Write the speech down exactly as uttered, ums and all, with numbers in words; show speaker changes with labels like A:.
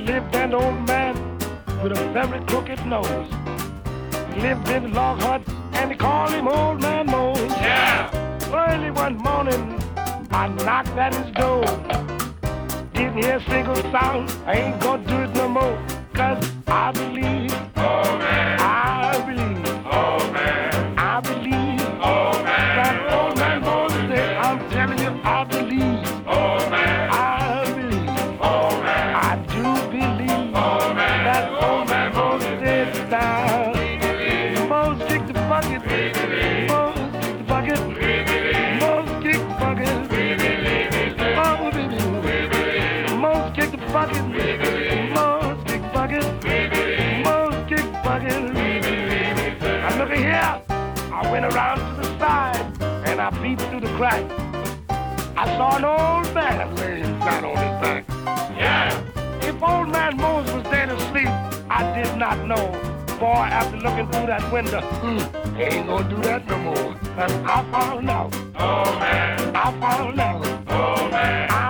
A: lived an old man with a very crooked nose. Lived in a log hut and they called him Old Man Mose.
B: Yeah.
A: Early one morning, I knocked at his door. Didn't hear a single sound, I ain't gonna do it no more. Cause I believe,
B: Oh man,
A: I believe,
B: oh man,
A: I believe
B: oh man,
A: that Old Man Moses said, I'm telling you, I believe,
B: oh man,
A: I believe,
B: oh man,
A: I do believe
B: oh man,
A: that Old Man Moses said, now, Moses kick the bucket, Moses kick the bucket, Moses kick the bucket, oh baby, Moses kick the bucket, Moses kick the bucket, Moses kick the bucket. Now look at here, I went around to the side and I peeped through the crack. I saw an old man laying flat on his back.
B: yeah,
A: If Old Man Moses was dead asleep, I did not know. Boy, after looking through that window, hmm, he ain't gonna do that no more. Cause I found out,
B: oh man,
A: I found out,
B: oh man,
A: I